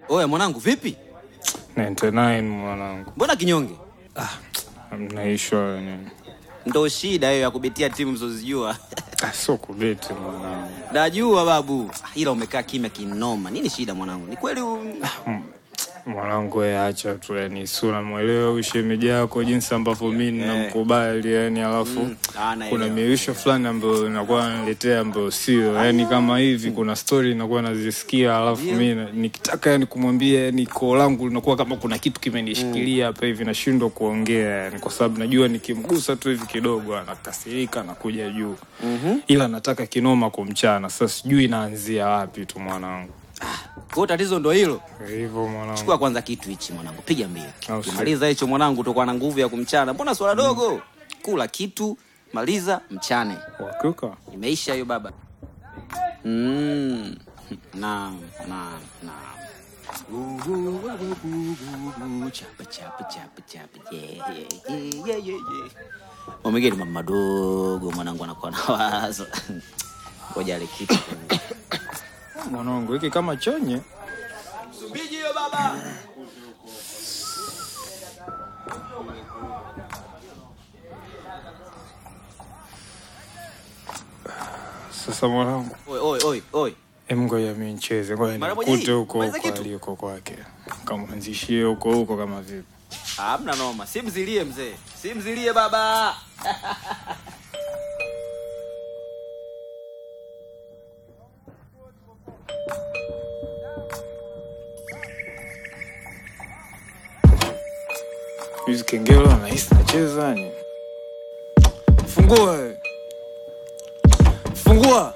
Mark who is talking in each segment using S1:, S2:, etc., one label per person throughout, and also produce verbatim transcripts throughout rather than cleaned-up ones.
S1: Oya mwanangu vipi?
S2: tisini na tisa mwanangu.
S1: Mbona kinyonge?
S2: Ah, mnaishwa nini?
S1: Ndio shida hiyo ya kubetia timu mzozijua.
S2: Ah, sio kubeti mwanangu.
S1: Najua babu. Ila umekaa kimya kinoma. Nini shida mwanangu? Ni kweli u...
S2: ah, mwanangu wewe acha tu yani sura muelewe ushemeji yako jinsi ambavyo mimi ninamkubali yani alafu mm, kuna miisho fulani ambayo inakuwa analetea ambayo sio yani kama hivi kuna story inakuwa nazisikia alafu mimi nikitaka yani kumwambia yani koo langu linakuwa kama kuna kitu kimenishikilia hapa hivi nashindwa kuongea yani kwa sababu najua nikimgusa tu hivi kidogo anakasirika na kuja juu. Mm-hmm. Ila nataka kinoma kumchana sasa sijui naanzia wapi tu mwanangu.
S1: Kwa tatizo ndo hilo.
S2: Hivyo mwanangu.
S1: Chukua kwanza kitu hichi mwanangu, piga mbili. Maliza hicho mwanangu utakuwa na nguvu ya kumchana. Mbona swala dogo? Mm. Kula kitu, maliza mchane.
S2: Wakuka.
S1: Imeisha hiyo baba. Mm. Na na na. Chapa chapa chapa chapa. Yeah yeah yeah yeah. Omegeni mama dogo mwanangu anakuwa na wazo. Ngoja ale kitu.
S2: Mwanangu hiki kama chonye.
S1: Subiji hiyo baba.
S2: Sasa mwanangu.
S1: Oi oi oi oi.
S2: Em ngoja mimi nicheze. Ngoja nikute huko aliko kwake. Kamwanzishie huko huko kama vipi.
S1: Hamna noma. Simzilie mzee. Simzilie baba.
S2: Hizi kengele na hisi nacheza ni. Fungua. Fungua.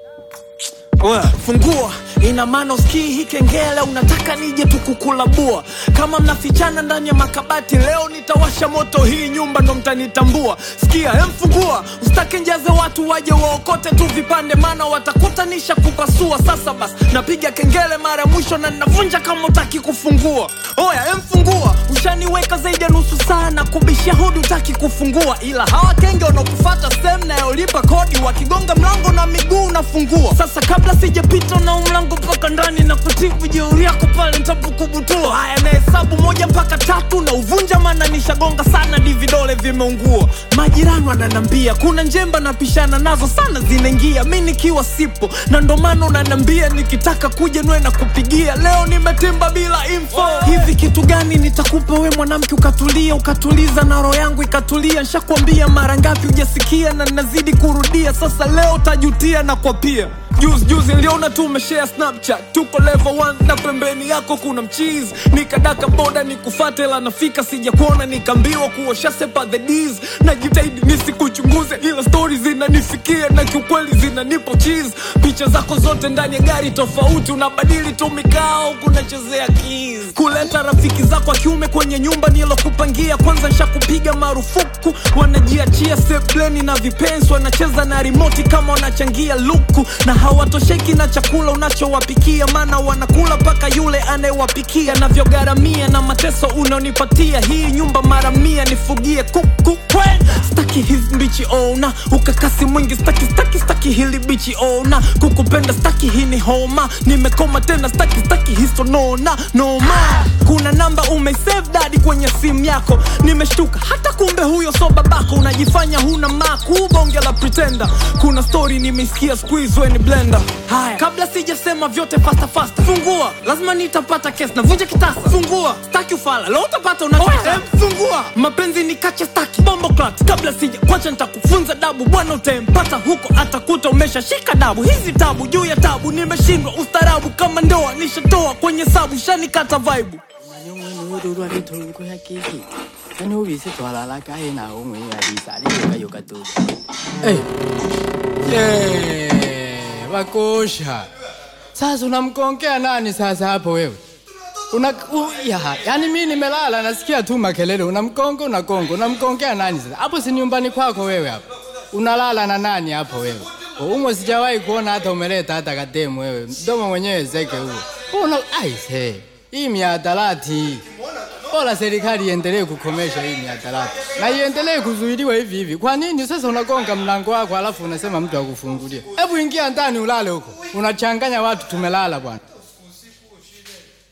S3: Oya, fungua. Ina maana usikii hii kengele unataka nije tukukulabua. Kama mnafichana ndani ya makabati leo nitawasha moto hii nyumba ndo mtanitambua. Sikia, hem fungua. Usitake njaze watu waje waokote tu vipande maana watakutanisha kupasua. Sasa basi napiga kengele mara mwisho na ninavunja kama utaki kufungua. Oya, hem fungua. Ushaniweka zaidi ya nusu saa na kubishia hodi utaki kufungua. Ila hawa kenge wanakufuata sehemu na yolipa kodi wakigonga mlango na miguu unafungua. Sasa kabla sijapita na mlango mpaka ndani na kutibu jeuri yako pale nitapokubutua. Haya na hesabu moja mpaka tatu na uvunja maana nishagonga sana di vidole vimeungua. Majirani wananambia kuna njemba napishana nazo sana zinaingia mimi nikiwa sipo na ndo maana unanambia nikitaka kuja nwe na kupigia. Leo nimetimba bila info. Hivi kitu gani nitakupa we mwanamke ukatulia ukatuliza na roho yangu ikatulia. Nishakwambia mara ngapi hujasikia na nazidi kurudia. Sasa leo utajutia na kwa pia. Juzi juzi niliona tu umeshare Snapchat tuko level one na pembeni yako kuna mcheese. Nikadaka boda nikufuate la nafika sija kuona nikambiwa kuosha sepa the D's. Najitahidi nisikuchunguze ila stories zinanifikia na kiukweli zinanipo cheese. Picha zako zote ndani ya gari tofauti unabadili tu mikao kunachezea keys. Kuleta rafiki zako wa kiume kwenye nyumba nilokupangia kwanza nishakupiga marufuku. Wanajiachia sepleni na vipenzi wanacheza na remote kama wanachangia luku. Na hawatosheki na chakula unachowapikia maana wanakula paka yule anayewapikia. Navyogaramia na mateso unaonipatia hii nyumba mara mia nifugie kuku kwen. Staki hizi mbichi ona ukakasi mwingi staki staki staki hili bichi ona. Kukupenda staki hii ni homa nimekoma tena staki staki histo nona noma. Kuna namba umesave daddy kwenye simu yako nimeshtuka hata kumbe huyo so babako. Unajifanya huna maku bonge la pretender. Kuna story nimesikia squeeze when blender. Haya kabla sijasema vyote fasta fasta. Fungua lazima nitapata kesi na vunja kitasa. Fungua staki ufala leo utapata unachotaka. Fungua mapenzi ni kacha staki bombo clat. Kabla sija kwacha nitakufunza dabu bwana utempata huko atakuta umeshashika dabu. Hizi tabu juu ya tabu nimeshindwa ustarabu kama ndoa nishatoa kwenye sabu shanikata vibe.
S4: Ururwa litungo ya kiki. Ani ubise twalala kae na umwe ya disali yoka yoka tu. Eh. Yeah, wakosha. Sasa unamkongea nani sasa hapo wewe? Una uh, ya, yani mimi nimelala nasikia tu makelele unamkongo na kongo. Unamkongea nani sasa? Hapo si nyumbani kwako wewe hapo. Unalala na nani hapo wewe? Umo sijawahi kuona hata umeleta hata kademu wewe. Mdomo mwenyewe zeke huo. Una aise. Hii miadarati. Bora serikali iendelee kukomesha hii miadarati. Na iendelee kuzuiliwa hivi hivi. Kwa nini sasa unagonga mlango wako alafu unasema mtu akufungulie? Hebu ingia ndani ulale huko. Unachanganya watu tumelala bwana.